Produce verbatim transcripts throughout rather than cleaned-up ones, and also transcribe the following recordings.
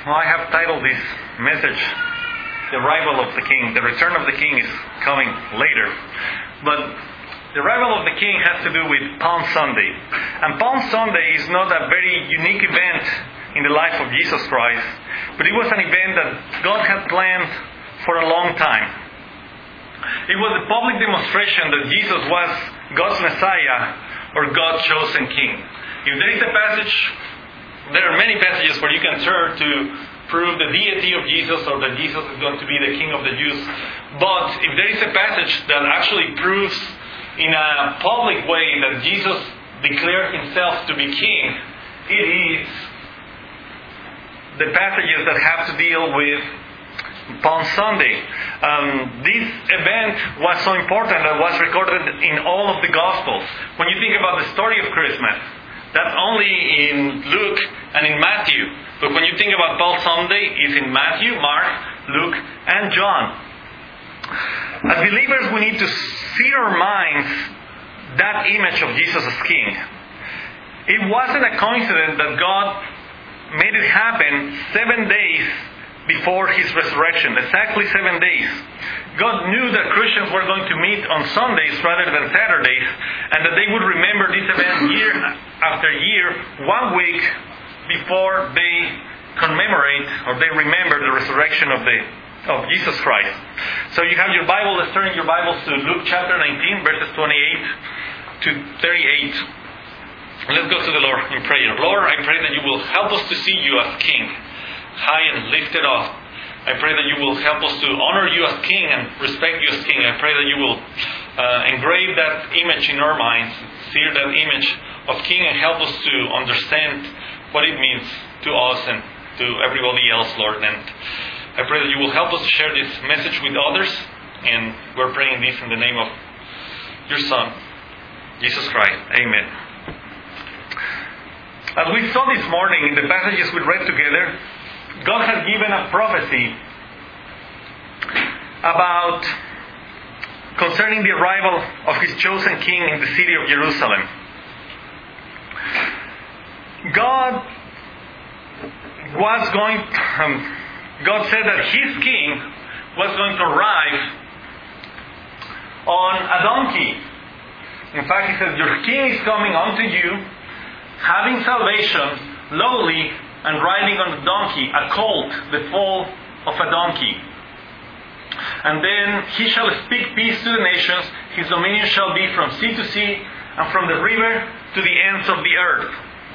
Well, I have titled this message, The Arrival of the King. The return of the King is coming later. But the arrival of the King has to do with Palm Sunday. And Palm Sunday is not a very unique event in the life of Jesus Christ, but it was an event that God had planned for a long time. It was a public demonstration that Jesus was God's Messiah or God's chosen King. If there is a passage, there are many passages where you can turn to prove the deity of Jesus or that Jesus is going to be the King of the Jews. But if there is a passage that actually proves in a public way that Jesus declared himself to be King, it is the passages that have to deal with Palm Sunday. Um, this event was so important that it was recorded in all of the Gospels. When you think about the story of Christmas, that's only in Luke and in Matthew. But when you think about Palm Sunday, it's in Matthew, Mark, Luke, and John. As believers, we need to see in our minds that image of Jesus as King. It wasn't a coincidence that God made it happen seven days before His resurrection, exactly seven days. God knew that Christians were going to meet on Sundays rather than Saturdays, and that they would remember this event year after year, one week before they commemorate or they remember the resurrection of the of Jesus Christ. So you have your Bible. Let's turn your Bibles to Luke chapter nineteen, verses twenty-eight to thirty-eight. Let's go to the Lord in prayer. Lord, I pray that you will help us to see you as King, high and lifted up. I pray that you will help us to honor you as King and respect you as King. I pray that you will uh, engrave that image in our minds, sear that image of King, and help us to understand what it means to us and to everybody else, Lord. And I pray that you will help us to share this message with others. And we're praying this in the name of your Son, Jesus Christ. Amen. As we saw this morning in the passages we read together, God has given a prophecy about concerning the arrival of His chosen King in the city of Jerusalem. God was going um, God said that His King was going to arrive on a donkey. In fact, He said, your King is coming unto you, having salvation, lowly, and riding on a donkey, a colt, the foal of a donkey. And then he shall speak peace to the nations. His dominion shall be from sea to sea, and from the river to the ends of the earth.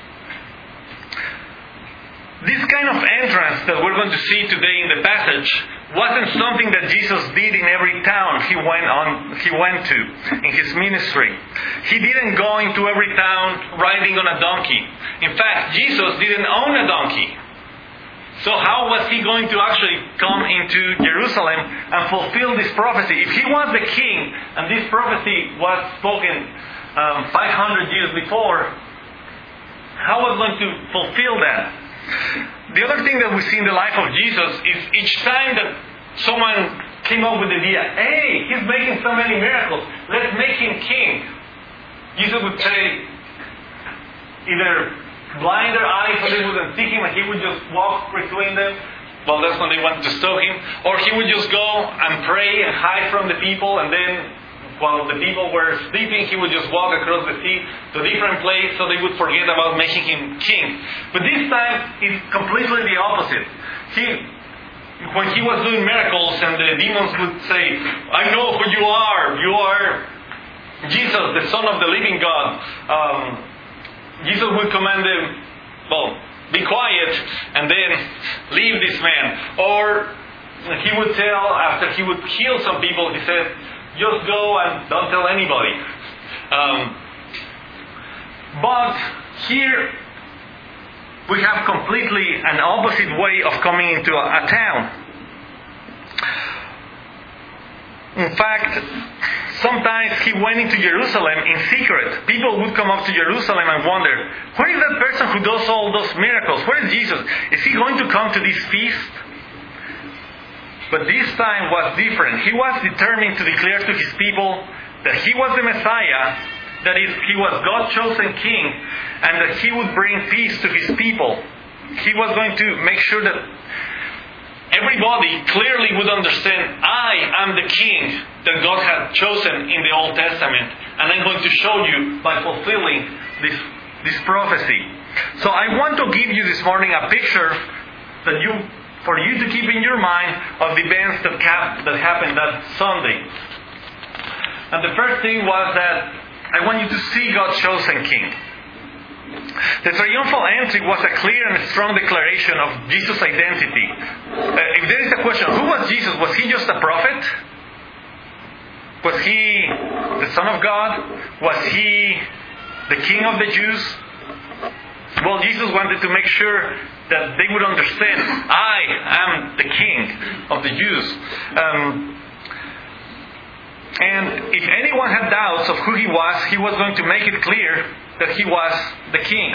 This kind of entrance that we're going to see today in the passage wasn't something that Jesus did in every town he went on he went to in his ministry. He didn't go into every town riding on a donkey. In fact, Jesus didn't own a donkey. So how was he going to actually come into Jerusalem and fulfill this prophecy? If he was the king and this prophecy was spoken um, five hundred years before, how was he going to fulfill that? The other thing that we see in the life of Jesus is each time that someone came up with the idea, hey, he's making so many miracles, let's make him king. Jesus would say, either blind their eyes so they wouldn't see him and he would just walk between them. Well, that's when they wanted to stone him. Or he would just go and pray and hide from the people, and then while the people were sleeping, he would just walk across the sea to a different place so they would forget about making him king. But this time, it's completely the opposite. He, when he was doing miracles and the demons would say, I know who you are. You are Jesus, the Son of the living God. Um, Jesus would command them, well, be quiet and then leave this man. Or he would tell, after he would heal some people, he said, just go and don't tell anybody. Um, but here we have completely an opposite way of coming into a, a town. In fact, sometimes he went into Jerusalem in secret. People would come up to Jerusalem and wonder, where is that person who does all those miracles? Where is Jesus? Is he going to come to this feast? But this time was different. He was determined to declare to his people that he was the Messiah, that is, he was God's chosen king, and that he would bring peace to his people. he was going to make sure that everybody clearly would understand, I am the king that God had chosen in the Old Testament, and I'm going to show you by fulfilling this, this prophecy. So I want to give you this morning a picture that you, for you to keep in your mind of the events that, cap, that happened that Sunday. And the first thing was that I want you to see God's chosen king. The triumphal entry was a clear and strong declaration of Jesus' identity. Uh, if there is a question, who was Jesus? Was he just a prophet? Was he the Son of God? Was he the King of the Jews? Well, Jesus wanted to make sure that they would understand, I am the King of the Jews. Um, and if anyone had doubts of who he was, he was going to make it clear that he was the king.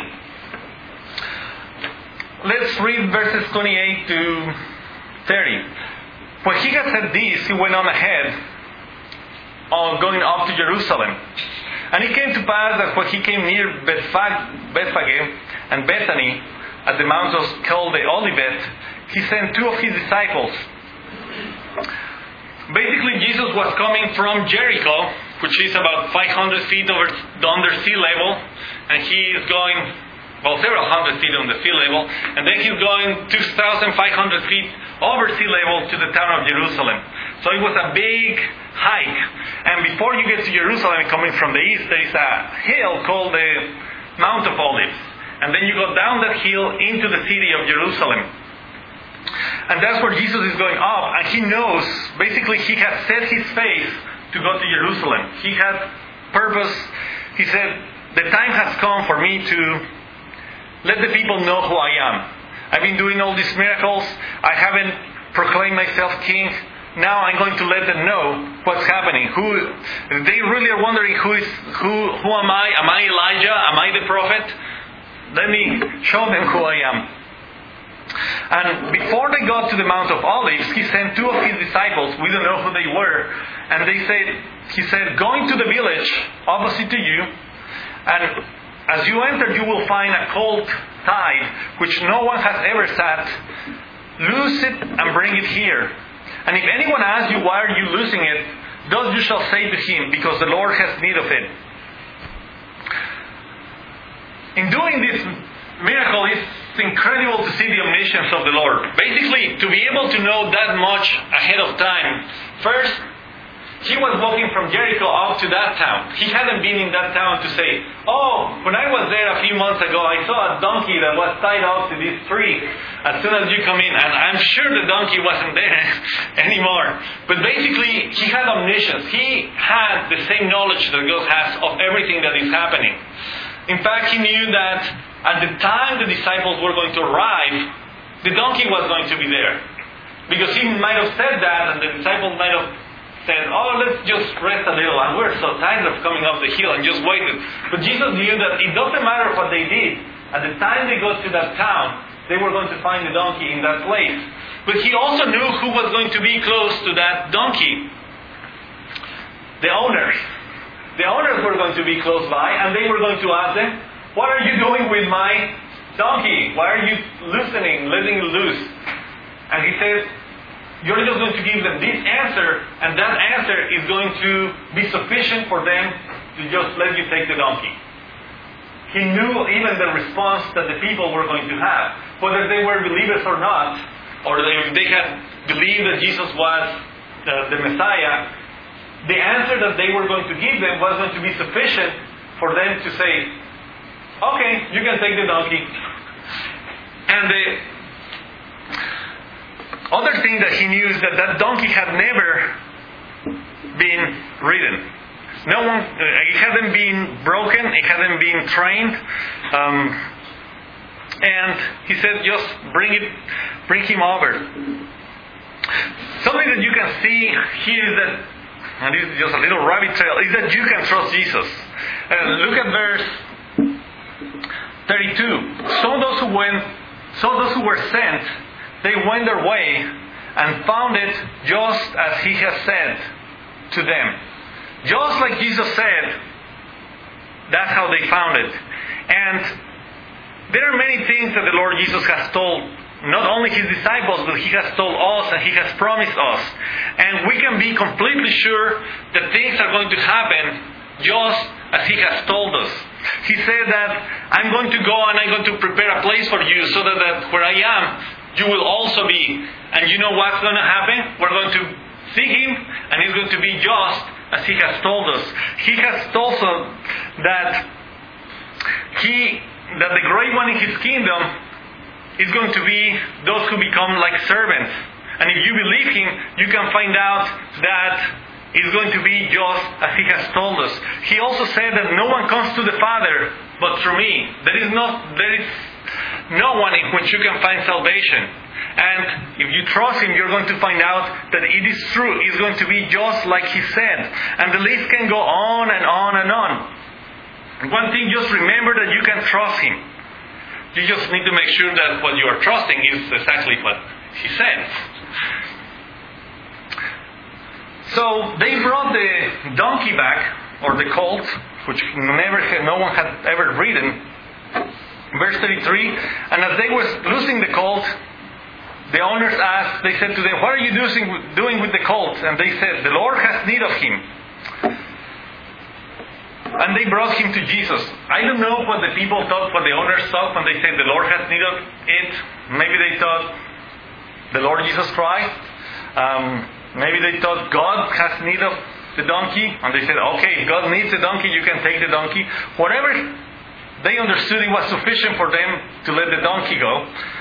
Let's read verses twenty-eight to thirty. When he had said this, he went on ahead, on going up to Jerusalem. And it came to pass that when he came near Bethphage, Bethphage and Bethany, at the mount called the Olivet, he sent two of his disciples. Basically, Jesus was coming from Jericho, which is about five hundred feet over under sea level, and he is going, well, several hundred feet on the sea level, and then he's going two thousand five hundred feet over sea level to the town of Jerusalem. So it was a big hike. And before you get to Jerusalem, coming from the east, there is a hill called the Mount of Olives. And then you go down that hill into the city of Jerusalem. And that's where Jesus is going up. And he knows, basically he has set his face to go to Jerusalem. He had purpose. He said, the time has come for me to let the people know who I am. I've been doing all these miracles. I haven't proclaimed myself king. Now I'm going to let them know what's happening. Who they really are wondering who is who who am I? Am I Elijah? Am I the prophet? Let me show them who I am. And before they got to the Mount of Olives, he sent two of his disciples. We don't know who they were. And they said, he said, go into the village opposite to you, and as you enter, you will find a colt tied, which no one has ever sat. Loose it and bring it here. And if anyone asks you, why are you loosing it? Thus you shall say to him, because the Lord has need of it. In doing this miracle, it's incredible to see the omniscience of the Lord. Basically, to be able to know that much ahead of time. First, he was walking from Jericho up to that town. He hadn't been in that town to say, oh, when I was there a few months ago, I saw a donkey that was tied up to this tree as soon as you come in. And I'm sure the donkey wasn't there anymore. But basically, he had omniscience. He had the same knowledge that God has of everything that is happening. In fact, he knew that at the time the disciples were going to arrive, the donkey was going to be there. Because he might have said that, and the disciples might have said, oh, let's just rest a little, and we're so tired of coming up the hill, and just waited. But Jesus knew that it doesn't matter what they did. At the time they got to that town, they were going to find the donkey in that place. But he also knew who was going to be close to that donkey. The owners. The owners were going to be close by, and they were going to ask them, what are you doing with my donkey? Why are you loosening, letting it loose? And he said, you're just going to give them this answer, and that answer is going to be sufficient for them to just let you take the donkey. He knew even the response that the people were going to have. Whether they were believers or not, or they, they had believed that Jesus was the, the Messiah, the answer that they were going to give them was going to be sufficient for them to say, okay, you can take the donkey. And the other thing that he knew is that that donkey had never been ridden. No one, it hadn't been broken, it hadn't been trained. Um, and he said, just bring it, bring him over. Something that you can see here is that, and this is just a little rabbit trail, is that you can trust Jesus. Uh, look at verse thirty-two. So those who went, so those who were sent, they went their way and found it just as he has said to them. Just like Jesus said, that's how they found it. And there are many things that the Lord Jesus has told not only His disciples, but He has told us and He has promised us. And we can be completely sure that things are going to happen just as He has told us. He said that I'm going to go and I'm going to prepare a place for you so that, that where I am, you will also be. And you know what's going to happen? We're going to see Him and He's going to be just as He has told us. He has told us that He, that the great one in His kingdom is going to be those who become like servants. And if you believe Him, you can find out that it's going to be just as He has told us. He also said that no one comes to the Father but through me. There is no, there is no one in which you can find salvation. And if you trust Him, you're going to find out that it is true. It's going to be just like He said. And the list can go on and on and on. One thing, just remember that you can trust Him. You just need to make sure that what you are trusting is exactly what He said. So they brought the donkey back, or the colt, which never, no one had ever ridden. Verse thirty-three, and as they were loosing the colt, the owners asked, they said to them, what are you doing, doing with the colt? And they said, the Lord has need of him. And they brought him to Jesus. I don't know what the people thought, what the owners thought when they said the Lord has need of it. Maybe they thought the Lord Jesus Christ. Um, maybe they thought God has need of the donkey. And they said, okay, if God needs the donkey, you can take the donkey. Whatever they understood, it was sufficient for them to let the donkey go.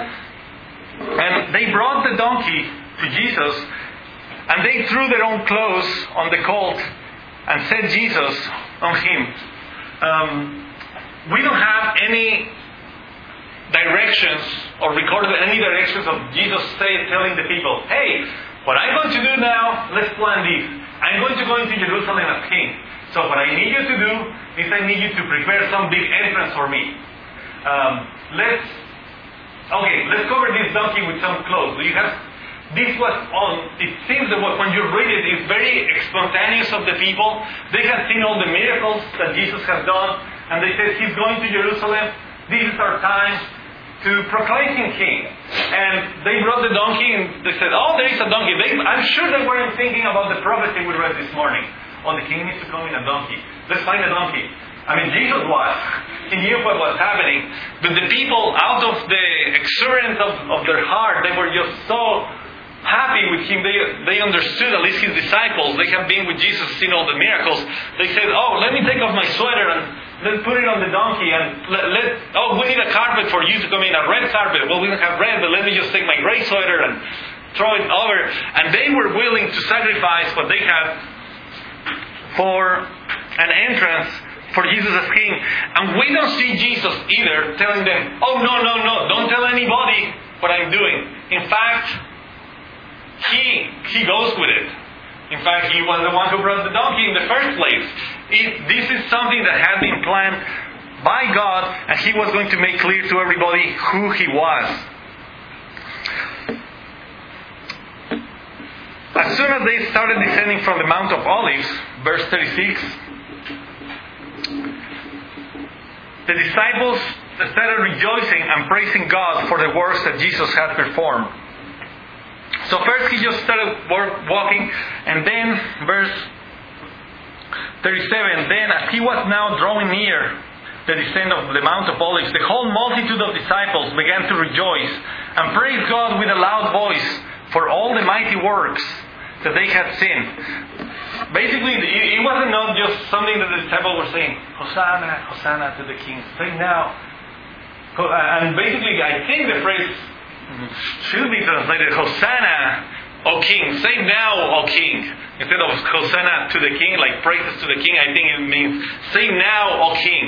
And they brought the donkey to Jesus. And they threw their own clothes on the colt and set Jesus on him. Um, we don't have any directions or recorded any directions of Jesus say, telling the people, hey, what I'm going to do now, let's plan this. I'm going to go into Jerusalem as king. So what I need you to do is I need you to prepare some big entrance for me. Um, let's, okay, let's cover this donkey with some clothes. Do you have... This was on, it seems that when you read it, it's very spontaneous of the people. They had seen all the miracles that Jesus has done, and they said, he's going to Jerusalem. This is our time to proclaim him king. And they brought the donkey, and they said, oh, there is a donkey. They, I'm sure they weren't thinking about the prophecy we read this morning. Oh, the king needs to come in a donkey. Let's find a donkey. I mean, Jesus was. He knew what was happening. But the people, out of the exuberance of, of their heart, they were just so happy with him. They they understood, at least his disciples, they have been with Jesus, seen all the miracles. They said, oh, let me take off my sweater and let's put it on the donkey and let, let oh, we need a carpet for you to come in, a red carpet. Well, we don't have red, but let me just take my gray sweater and throw it over. And they were willing to sacrifice what they had for an entrance for Jesus as king. And we don't see Jesus either telling them, oh, no, no, no, don't tell anybody what I'm doing. In fact, He he goes with it. In fact, he was the one who brought the donkey in the first place. It, this is something that had been planned by God, and He was going to make clear to everybody who He was. As soon as they started descending from the Mount of Olives, verse thirty-six, the disciples started rejoicing and praising God for the works that Jesus had performed. So first he just started walking, and then verse thirty-seven, then as he was now drawing near the descent of the Mount of Olives, the whole multitude of disciples began to rejoice and praise God with a loud voice for all the mighty works that they had seen. Basically, it wasn't not just something that the disciples were saying, Hosanna, Hosanna to the King, save now. And basically, I think the phrase should be translated, Hosanna, O King. Save now, O King. Instead of Hosanna to the King, like praises to the King, I think it means save now, O King.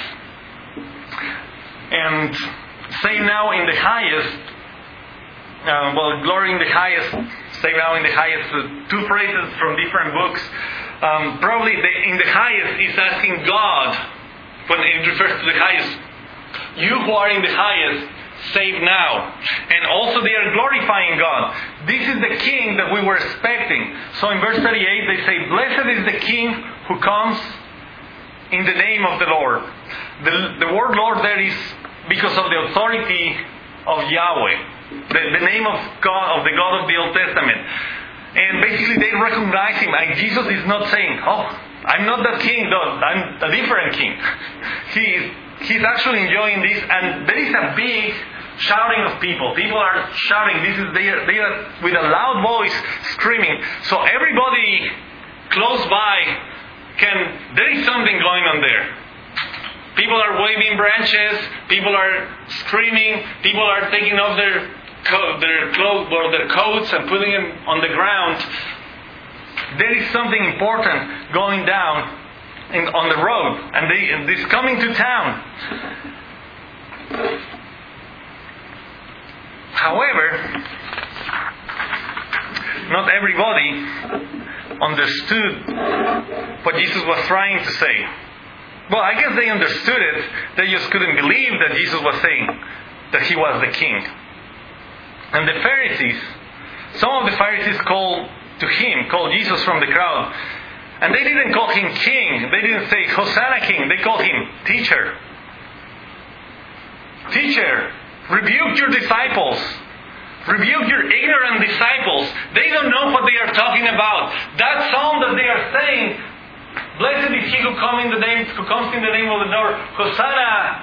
And save now in the highest, uh, well, glory in the highest, save now in the highest, uh, two phrases from different books. Um, probably the, in the highest is asking God, when it refers to the highest, you who are in the highest, save now. And also they are glorifying God. This is the King that we were expecting. So in verse thirty-eight they say, blessed is the King who comes in the name of the Lord. The, the word Lord there is because of the authority of Yahweh, the, the name of God, of the God of the Old Testament. And basically they recognize him. And Jesus is not saying, oh, I'm not that king, though. I'm a different king. He is, he's actually enjoying this. And there is a big shouting of people. People are shouting. This is they are, they are with a loud voice screaming. So everybody close by can, there is something going on there. People are waving branches. People are screaming. People are taking off their co- their clothes or their coats and putting them on the ground. There is something important going down in, on the road, and they and this coming to town. However, not everybody understood what Jesus was trying to say. Well, I guess they understood it. They just couldn't believe that Jesus was saying that he was the king. And the Pharisees, some of the Pharisees called to him, called Jesus from the crowd. And they didn't call him king. They didn't say, Hosanna king. They called him teacher. Teacher, rebuke your disciples. Rebuke your ignorant disciples. They don't know what they are talking about. That psalm that they are saying, blessed is he who comes in the name, who comes in the name of the Lord. Hosanna.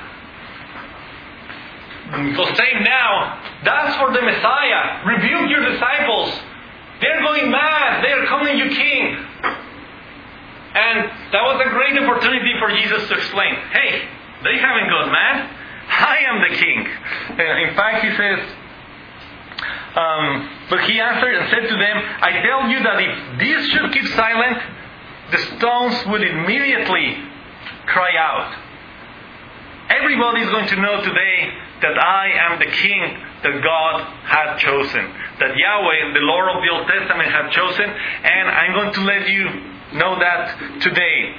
So save now. That's for the Messiah. Rebuke your disciples. They're going mad. They are calling you king. And that was a great opportunity for Jesus to explain. Hey, they haven't gone mad. I am the king. In fact, he says, um, but he answered and said to them, I tell you that if these should keep silent, the stones will immediately cry out. Everybody is going to know today that I am the king that God had chosen. That Yahweh, the Lord of the Old Testament, had chosen. And I'm going to let you know that today.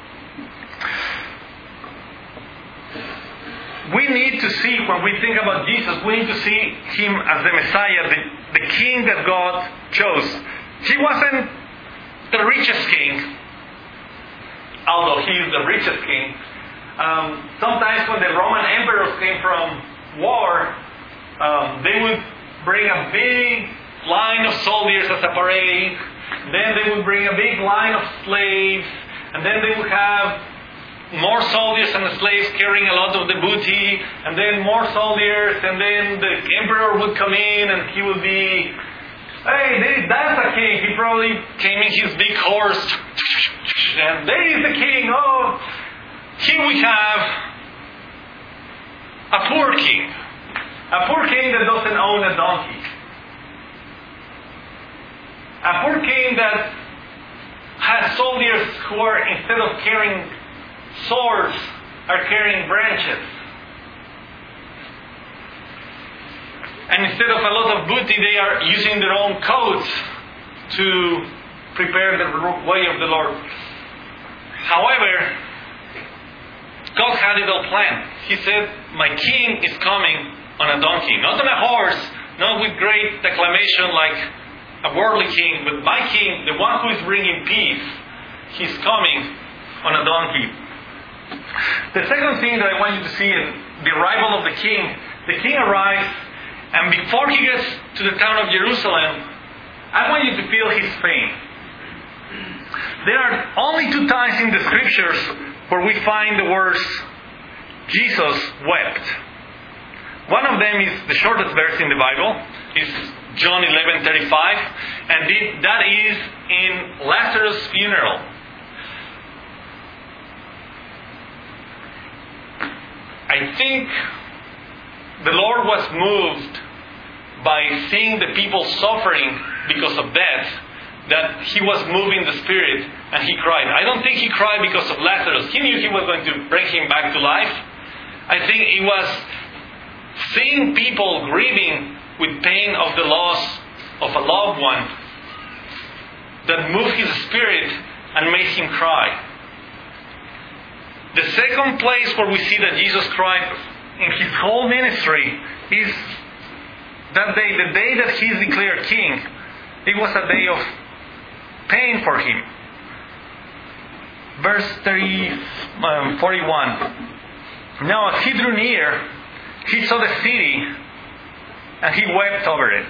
We need to see, when we think about Jesus, we need to see him as the Messiah, the, the king that God chose. He wasn't the richest king, although he is the richest king. Um, sometimes when the Roman emperors came from war, um, they would bring a big line of soldiers as a parade. Then they would bring a big line of slaves. And then they would have more soldiers and slaves carrying a lot of the booty. And then more soldiers. And then the emperor would come in and he would be, hey, that's a king. He probably came in his big horse. And there is the king. Oh, here we have a poor king. A poor king that doesn't own a donkey. A poor king that has soldiers who are, instead of carrying swords, are carrying branches. And instead of a lot of booty, they are using their own coats to prepare the way of the Lord. However, God had it all planned. He said, my king is coming on a donkey. Not on a horse, not with great acclamation like a worldly king, but my king, the one who is bringing peace, he's coming on a donkey. The second thing that I want you to see is the arrival of the king. The king arrives, and before he gets to the town of Jerusalem, I want you to feel his fame. There are only two times in the scriptures where we find the words, Jesus wept. One of them is the shortest verse in the Bible. It's John eleven thirty-five. And that is in Lazarus' funeral. I think the Lord was moved by seeing the people suffering because of death, that he was moving the Spirit and he cried. I don't think he cried because of Lazarus. He knew he was going to bring him back to life. I think it was seeing people grieving with pain of the loss of a loved one that moved his spirit and made him cry. The second place where we see that Jesus cried in his whole ministry is that day, the day that he is declared king. It was a day of pain for him. Verse thirty, um, forty-one. Now as he drew near, he saw the city and he wept over it,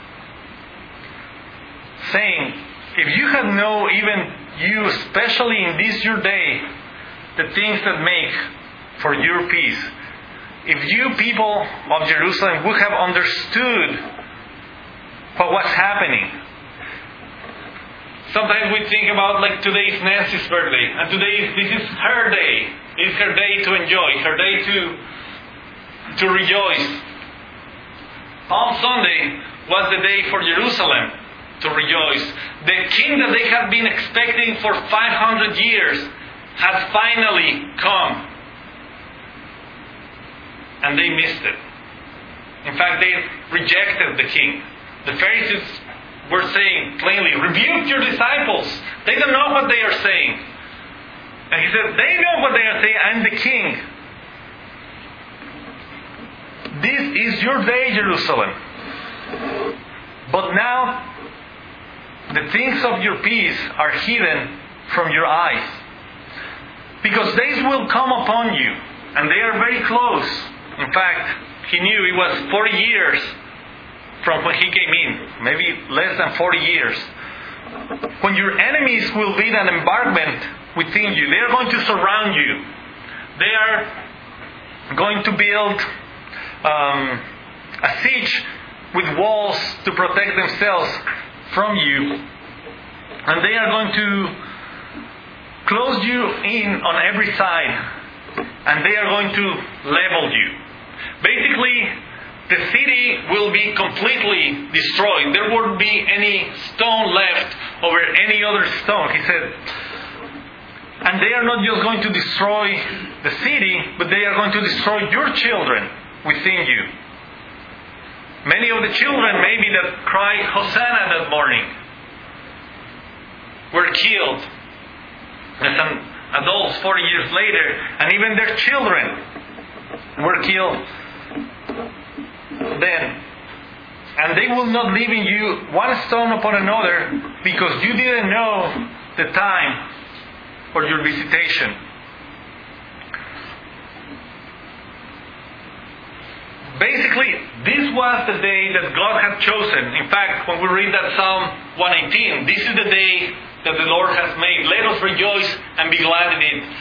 saying, if you had known, even you, especially in this your day, the things that make for your peace, if you people of Jerusalem would have understood what was happening. Sometimes we think about, like, today is Nancy's birthday, and today this is her day. It's her day to enjoy, her day to to rejoice. Palm Sunday was the day for Jerusalem to rejoice. The king that they had been expecting for five hundred years had finally come. And they missed it. In fact, they rejected the king. The Pharisees were saying plainly, rebuke your disciples. They don't know what they are saying. And he said, they know what they are saying. I'm the king. This is your day, Jerusalem. But now, the things of your peace are hidden from your eyes. Because days will come upon you, and they are very close. In fact, he knew it was forty years from when he came in. Maybe less than forty years. When your enemies will lead an embarkment within you. They are going to surround you. They are going to build um, a siege with walls to protect themselves from you. And they are going to close you in on every side. And they are going to level you. Basically, the city will be completely destroyed. There won't be any stone left over any other stone. He said, and they are not just going to destroy the city, but they are going to destroy your children within you. Many of the children, maybe that cried Hosanna that morning, were killed as an adults forty years later, and even their children were killed then. And they will not leave in you one stone upon another, because you didn't know the time for your visitation. Basically, this was the day that God had chosen. In fact, when we read that Psalm one eighteen, this is the day that the Lord has made. Let us rejoice and be glad in it.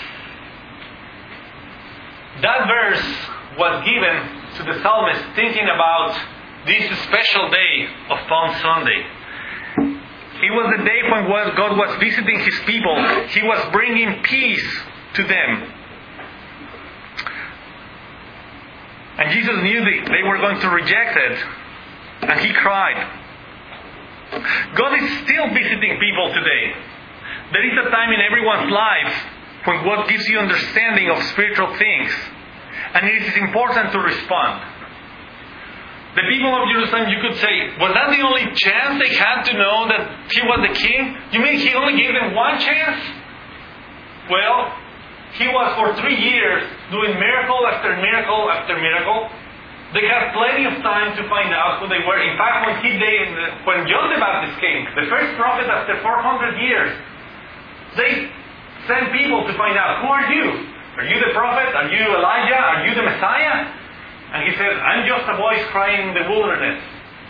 That verse was given to the psalmist thinking about this special day of Palm Sunday. It was the day when God was visiting His people. He was bringing peace to them. And Jesus knew that they were going to reject it. And He cried. God is still visiting people today. There is a time in everyone's life when God gives you understanding of spiritual things. And it is important to respond. The people of Jerusalem, you could say, was that the only chance they had to know that He was the king? You mean He only gave them one chance? Well, He was for three years doing miracle after miracle after miracle. They had plenty of time to find out who they were. In fact, when he they, when John the Baptist came, the first prophet after four hundred years, they sent people to find out, who are you? Are you the prophet? Are you Elijah? Are you the Messiah? And he said, I'm just a voice crying in the wilderness.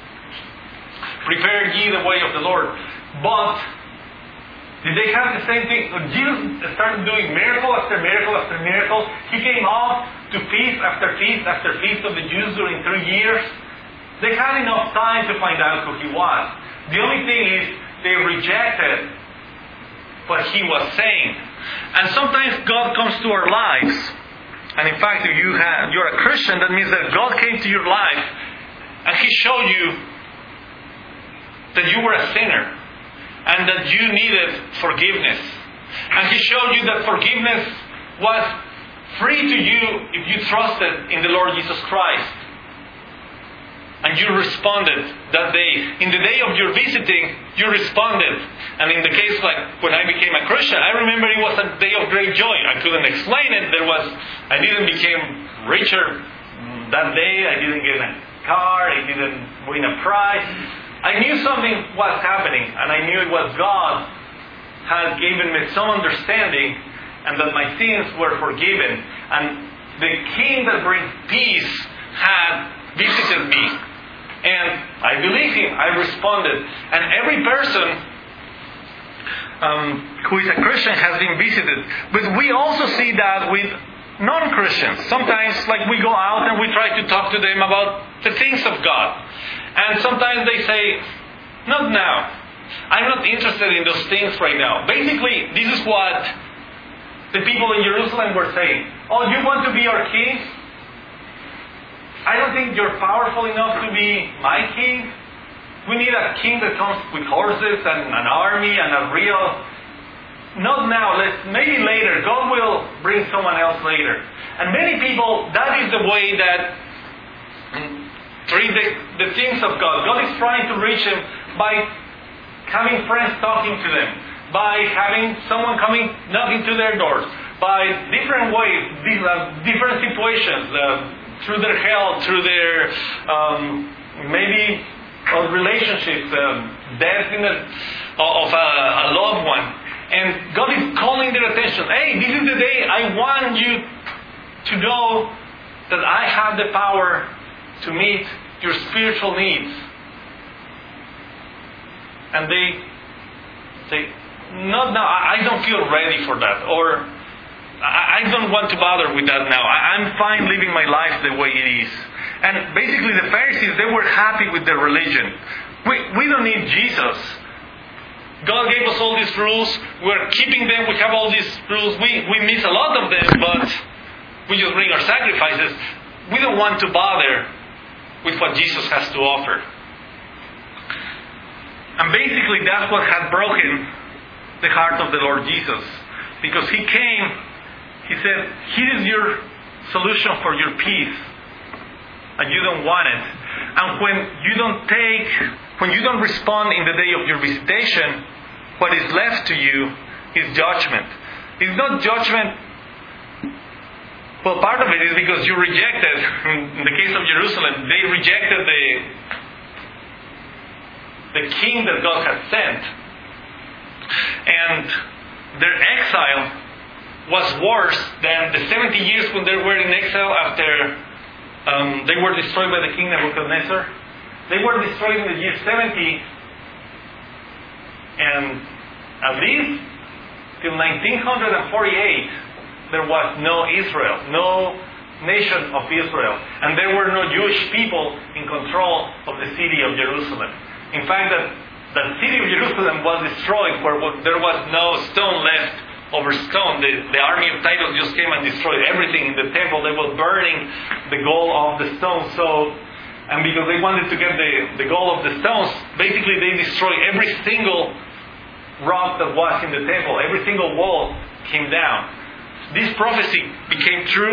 Prepare ye the way of the Lord. But did they have the same thing? Jesus started doing miracle after miracle after miracle. He came off to feast after feast after feast of the Jews during three years. They had enough time to find out who He was. The only thing is they rejected what He was saying. And sometimes God comes to our lives. And in fact, if you have, you're a Christian, that means that God came to your life and He showed you that you were a sinner. And that you needed forgiveness. And He showed you that forgiveness was free to you if you trusted in the Lord Jesus Christ. And you responded that day. In the day of your visiting, you responded. And in the case like when I became a Christian, I remember it was a day of great joy. I couldn't explain it. There was, I didn't become richer that day. I didn't get a car. I didn't win a prize. I knew something was happening, and I knew it was God had given me some understanding, and that my sins were forgiven. And the King that brings peace had visited me. And I believe him. I responded. And every person um, who is a Christian has been visited. But we also see that with non-Christians. Sometimes, like, we go out and we try to talk to them about the things of God. And sometimes they say, not now. I'm not interested in those things right now. Basically, this is what the people in Jerusalem were saying. Oh, you want to be our king? I don't think you're powerful enough to be my king. We need a king that comes with horses and an army and a real... Not now, let's, maybe later. God will bring someone else later. And many people, that is the way that treat the, the things of God. God is trying to reach them by having friends talking to them, by having someone coming knocking to their doors, by different ways, these, uh, different situations, uh, through their health, through their um, maybe uh, relationships, um, death in a, of a, a loved one. And God is calling their attention. Hey, this is the day I want you to know that I have the power to meet your spiritual needs. And they say, not now, I don't feel ready for that. Or, I don't want to bother with that now. I'm fine living my life the way it is. And basically the Pharisees, they were happy with their religion. We, we don't need Jesus. God gave us all these rules. We're keeping them. We have all these rules. We, we miss a lot of them, but we just bring our sacrifices. We don't want to bother with what Jesus has to offer. And basically that's what had broken the heart of the Lord Jesus. Because He came, He said, here is your solution for your peace. And you don't want it. And when you don't take, when you don't respond in the day of your visitation, what is left to you is judgment. It's not judgment. Well, part of it is because you rejected, in the case of Jerusalem, they rejected the, the king that God had sent. And their exile was worse than the seventy years when they were in exile after um, they were destroyed by the king Nebuchadnezzar. They were destroyed in the year seventy, and at least till nineteen forty-eight there was no Israel, no nation of Israel, and there were no Jewish people in control of the city of Jerusalem. In fact, that the city of Jerusalem was destroyed where there was no stone left over stone. The, the army of Titus just came and destroyed everything in the temple. They were burning the gold of the stones. So, and because they wanted to get the, the gold of the stones, basically they destroyed every single rock that was in the temple. Every single wall came down. This prophecy became true.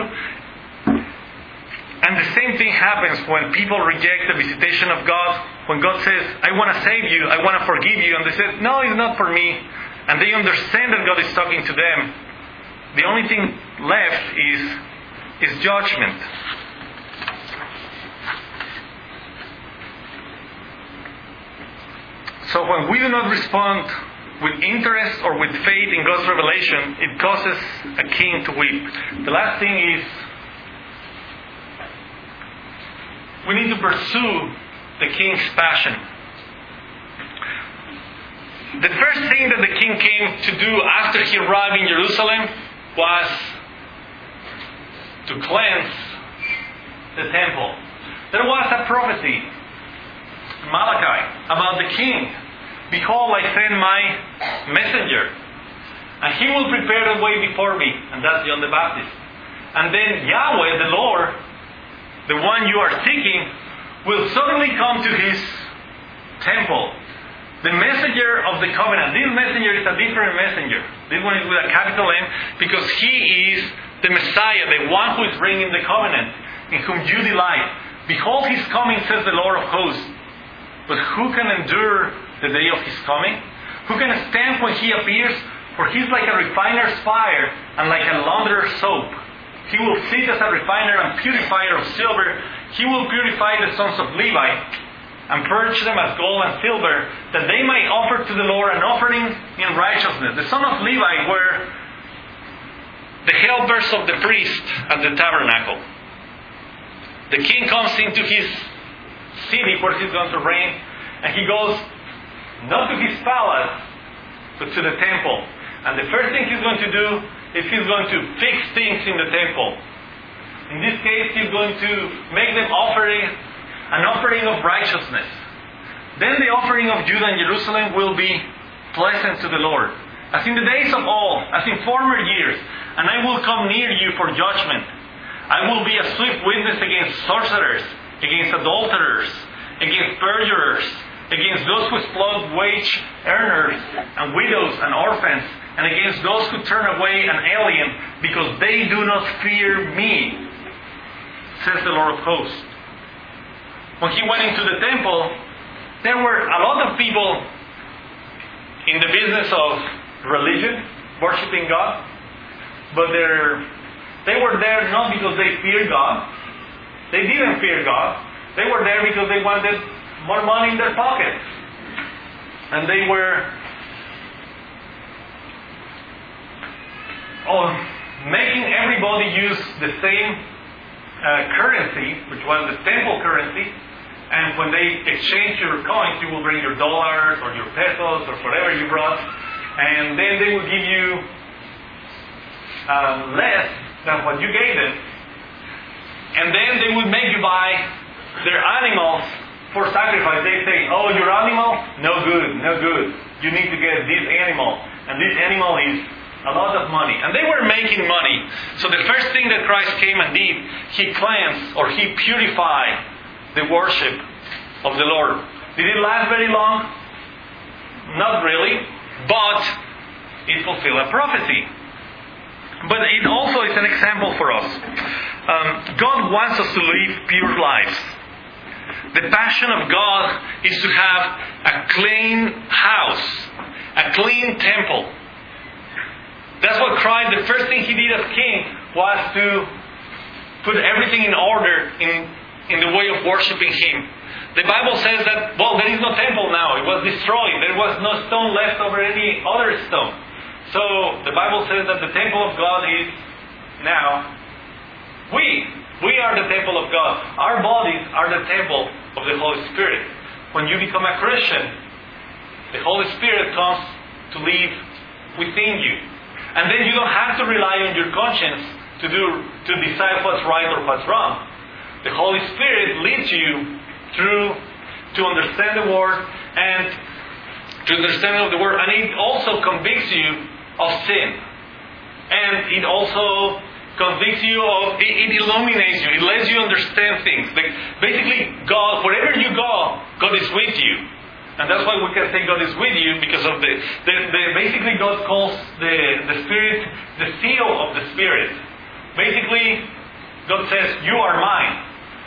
And the same thing happens when people reject the visitation of God. When God says, I want to save you, I want to forgive you. And they say, no, it's not for me. And they understand that God is talking to them. The only thing left is, is judgment. So when we do not respond with interest or with faith in God's revelation, it causes a king to weep. The last thing is, we need to pursue the king's passion. The first thing that the king came to do after he arrived in Jerusalem was to cleanse the temple. There was a prophecy in Malachi about the king. Behold, I send my messenger, and he will prepare the way before me. And that's John the Baptist. And then Yahweh, the Lord, the one you are seeking, will suddenly come to his temple. The messenger of the covenant. This messenger is a different messenger. This one is with a capital M because he is the Messiah, the one who is bringing the covenant, in whom you delight. Behold, his coming, says the Lord of hosts. But who can endure the day of his coming? Who can stand when he appears? For he is like a refiner's fire and like a launderer's soap. He will sit as a refiner and purifier of silver. He will purify the sons of Levi and purge them as gold and silver, that they might offer to the Lord an offering in righteousness. The sons of Levi were the helpers of the priest at the tabernacle. the king comes into his city where he's going to reign, and he goes not to his palace, but to the temple. And the first thing he's going to do is he's going to fix things in the temple. In this case, he's going to make them offering an offering of righteousness. Then the offering of Judah and Jerusalem will be pleasant to the Lord, as in the days of old, as in former years. And I will come near you for judgment. I will be a swift witness against sorcerers, against adulterers, against perjurers, against those who exploit wage earners and widows and orphans, and against those who turn away an alien, because they do not fear me, says the Lord of hosts. When he went into the temple, there were a lot of people in the business of religion, worshiping God, but they were there not because they feared God. They didn't fear God. They were there because they wanted more money in their pockets. And they were oh, making everybody use the same uh, currency, which was the temple currency. And when they exchange your coins, you will bring your dollars or your pesos or whatever you brought. And then they will give you uh, less than what you gave them. And then they would make you buy their animals for sacrifice. They say, oh, your animal? No good, no good. You need to get this animal. And this animal is a lot of money. And they were making money. So the first thing that Christ came and did, He cleansed or He purified the worship of the Lord. Did it last very long? Not really. But it fulfilled a prophecy. But it also is an example for us. Um, God wants us to live pure lives. The passion of God is to have a clean house, a clean temple. That's what Christ, the first thing He did as King was to put everything in order in, in the way of worshiping Him. The Bible says that, well, there is no temple now. It was destroyed. There was no stone left over any other stone. So the Bible says that the temple of God is now we. We are the temple of God. Our bodies are the temple of the Holy Spirit. When you become a Christian, the Holy Spirit comes to live within you. And then you don't have to rely on your conscience to do to decide what's right or what's wrong. The Holy Spirit leads you through to understand the Word and to understand of the Word, and it also convicts you of sin. And it also convicts you of, it, it illuminates you, it lets you understand things. Like basically, God, wherever you go, God is with you. And that's why we can say God is with you, because of the, the, the basically God calls the, the Spirit the seal of the Spirit. Basically, God says, you are mine.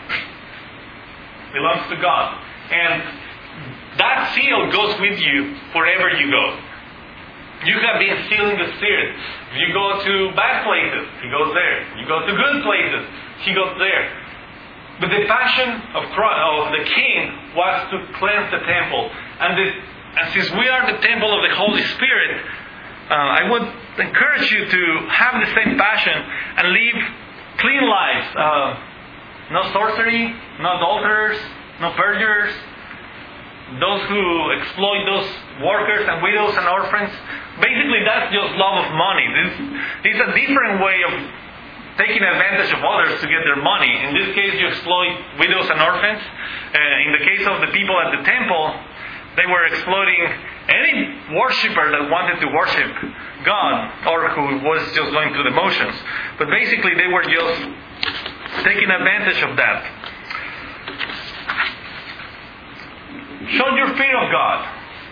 Belongs to God. And that seal goes with you wherever you go. You have been sealed in the Spirit. If you go to bad places, He goes there. You go to good places, He goes there. But the passion of Christ, of the King was to cleanse the temple. And, this, and since we are the temple of the Holy Spirit, uh, I would encourage you to have the same passion and live clean lives. Uh, no sorcery, no adulterers, no perjurers, those who exploit those workers and widows and orphans. Basically, that's just love of money. This, this is a different way of taking advantage of others to get their money. In this case, you exploit widows and orphans. Uh, in the case of the people at the temple, they were exploiting any worshiper that wanted to worship God or who was just going through the motions. But basically, they were just taking advantage of that. Show your fear of God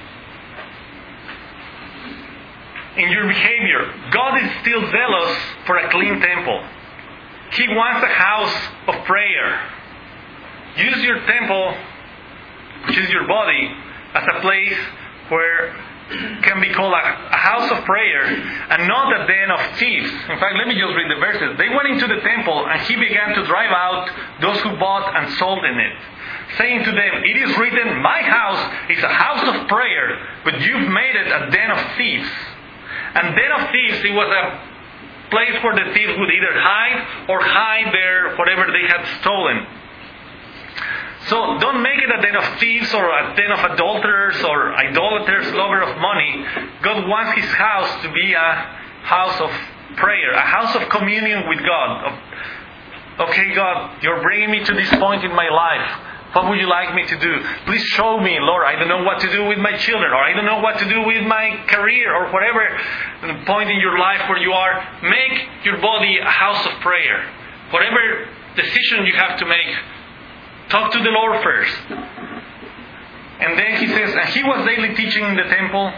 in your behavior. God is still zealous for a clean temple. He wants a house of prayer. Use your temple, which is your body, as a place where can be called a, a house of prayer and not a den of thieves. In fact, let me just read the verses. They went into the temple, and He began to drive out those who bought and sold in it, saying to them, it is written, my house is a house of prayer, but you've made it a den of thieves. And den of thieves, it was a place where the thieves would either hide or hide their whatever they had stolen. So don't make it a den of thieves or a den of adulterers or idolaters, lover of money. God wants His house to be a house of prayer, a house of communion with God. Of, okay, God, you're bringing me to this point in my life. What would you like me to do? Please show me, Lord. I don't know what to do with my children, or I don't know what to do with my career, or whatever point in your life where you are. Make your body a house of prayer. Whatever decision you have to make, talk to the Lord first. And then He says, and He was daily teaching in the temple.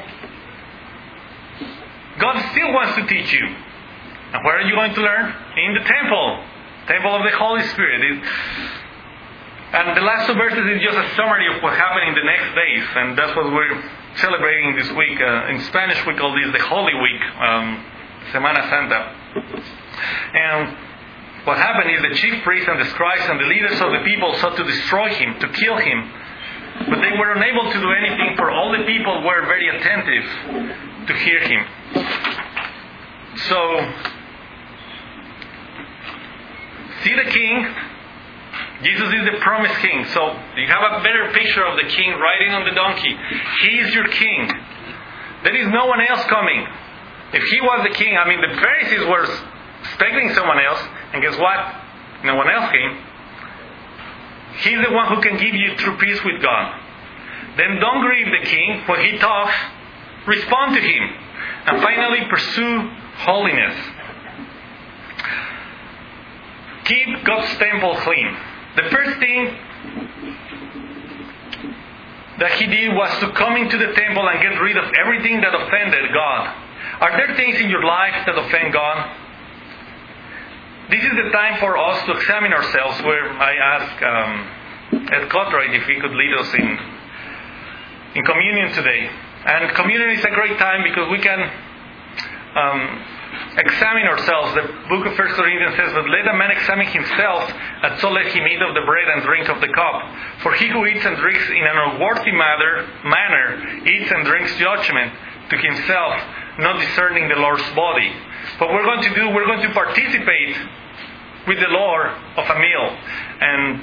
God still wants to teach you. And where are you going to learn? In the temple. Temple of the Holy Spirit. It, And the last two verses is just a summary of what happened in the next days. And that's what we're celebrating this week. Uh, in Spanish we call this the Holy Week, um, Semana Santa. And what happened is the chief priests and the scribes and the leaders of the people sought to destroy Him, to kill Him. But they were unable to do anything, for all the people were very attentive to hear Him. So, see the King. Jesus is the promised King. So you have a better picture of the King riding on the donkey. He is your King. There is no one else coming. If He was the King, I mean, the Pharisees were expecting someone else, and guess what? No one else came. He's the one who can give you true peace with God. Then don't grieve the King. When He talks, respond to Him. And finally, pursue holiness. Keep God's temple clean. The first thing that He did was to come into the temple and get rid of everything that offended God. Are there things in your life that offend God? This is the time for us to examine ourselves, where I ask um, Ed Cotright if he could lead us in, in communion today. And communion is a great time because we can um, examine ourselves. The book of First Corinthians says that let a man examine himself, and so let him eat of the bread and drink of the cup. For he who eats and drinks in an unworthy manner, manner eats and drinks judgment to himself, not discerning the Lord's body. What we're going to do, we're going to participate with the Lord of a meal. And,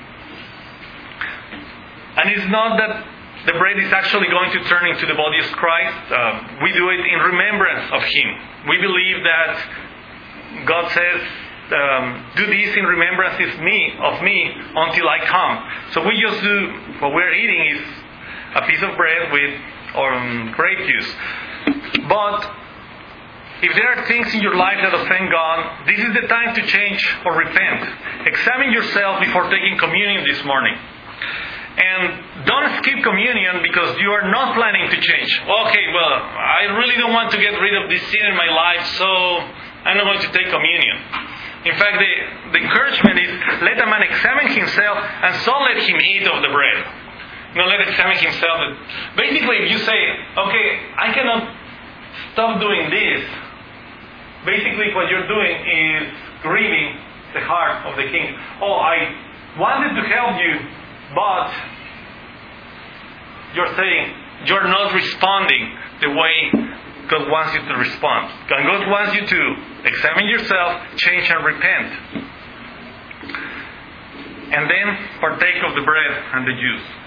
and it's not that the bread is actually going to turn into the body of Christ. Uh, we do it in remembrance of Him. We believe that God says, um, do this in remembrance of me, of me until I come. So we just do, what we're eating is a piece of bread with um, grape juice. But if there are things in your life that offend God, this is the time to change or repent. Examine yourself before taking communion this morning. And don't skip communion because you are not planning to change. Okay, well, I really don't want to get rid of this sin in my life, so I'm not going to take communion. In fact, the, the encouragement is, let a man examine himself, and so let him eat of the bread. No, let him examine himself. Basically, if you say, okay, I cannot stop doing this, basically what you're doing is grieving the heart of the King. Oh, I wanted to help you, but you're saying you're not responding the way God wants you to respond. God wants you to examine yourself, change and repent. And then partake of the bread and the juice.